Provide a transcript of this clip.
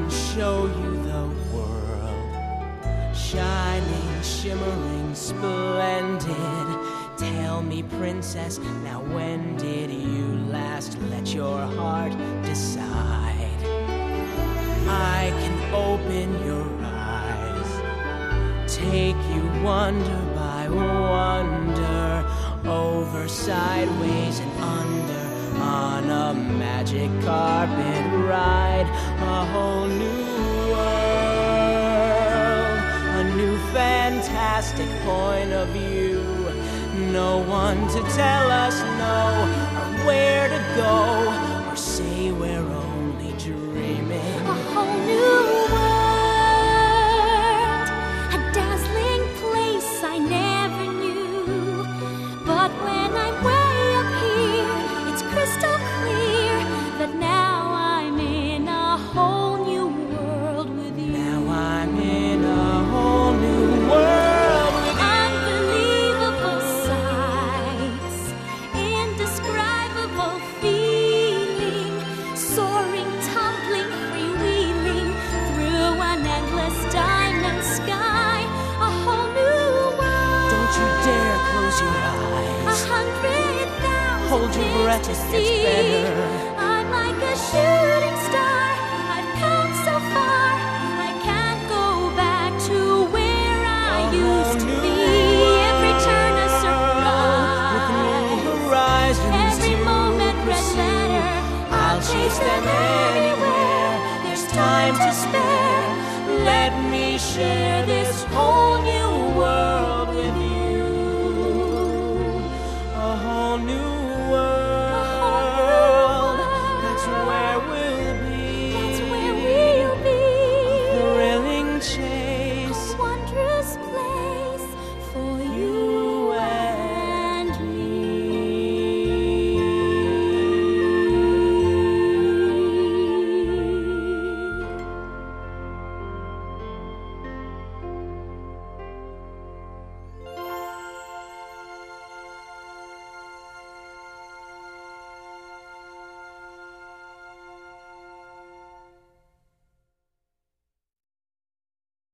can show you the world, shining, shimmering, splendid. Tell me, princess, now when did you last let your heart decide? I can open your eyes, take you wonder by wonder, over, sideways, and under, on a magic carpet ride. A whole new world, a new fantastic point of view. No one to tell us no, or where to go, or say we're only dreaming. A whole new world, a dazzling place I never knew. But when I'm way up here, it's crystal clear that now I'm in a whole new world with you. Now I'm in a whole new world with you. Unbelievable sights, indescribable feeling, soaring, tumbling, freewheeling through an endless diamond sky. A whole new world. Don't you dare close your eyes. 100,000 Hold your breath, to it gets see. better. I'm like a shooting star